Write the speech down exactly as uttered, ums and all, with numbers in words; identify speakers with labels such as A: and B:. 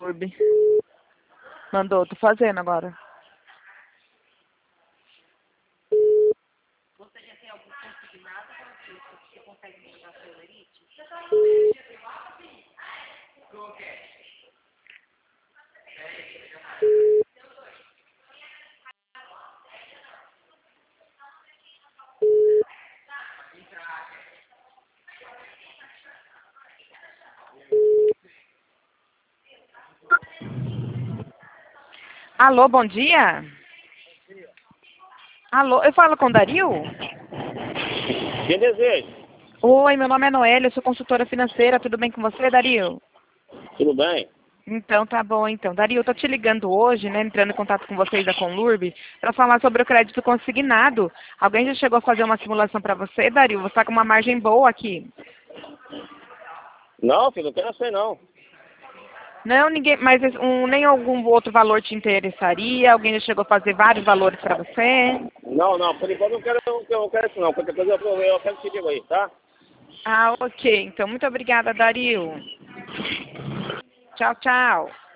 A: Lurb. Mandou, tô fazendo agora. Você já tem algum consignado que você consegue mandar para o Elite? Alô, bom dia? Alô, eu falo com o Dario?
B: Quem deseja?
A: Oi, meu nome é Noélia, eu sou consultora financeira, tudo bem com você, Dario?
B: Tudo bem?
A: Então, tá bom, então. Dario, eu tô te ligando hoje, né, entrando em contato com vocês da Conlurb, para falar sobre o crédito consignado. Alguém já chegou a fazer uma simulação para você, Dario? Você tá com uma margem boa aqui.
B: Não, filho, não quero ser não.
A: Não, ninguém, mas um, nem algum outro valor te interessaria? Alguém já chegou a fazer vários valores para você?
B: Não, não, por enquanto não quero, não quero, não quero isso não. Qualquer coisa eu, eu quero te digo aí, tá?
A: Ah, ok. Então, muito obrigada, Dario. Tchau, tchau.